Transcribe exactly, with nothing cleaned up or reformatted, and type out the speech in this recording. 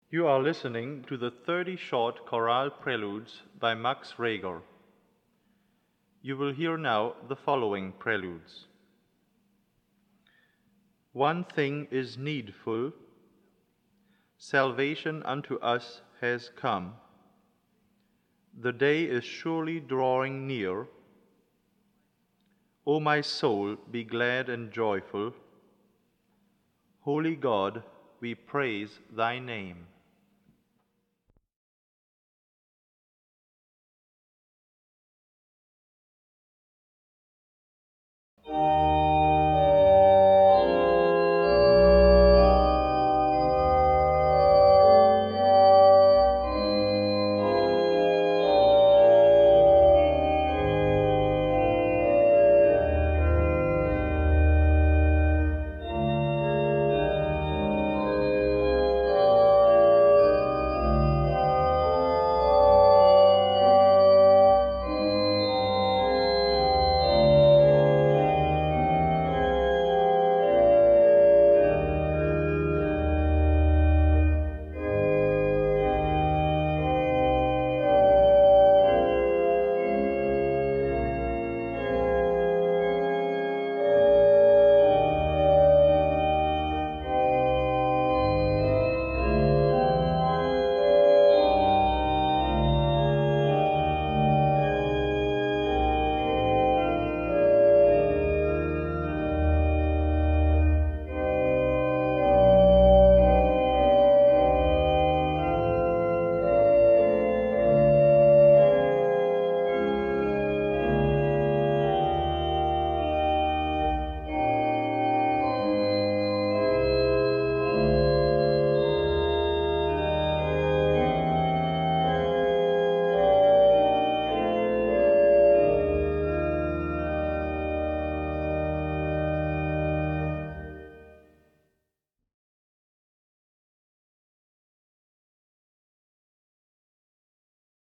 You are listening to the thirty short chorale preludes by Max Reger. You will hear now the following preludes. One thing is needful, salvation unto us has come. The day is surely drawing near. O my soul, be glad and joyful. Holy God, we praise thy name.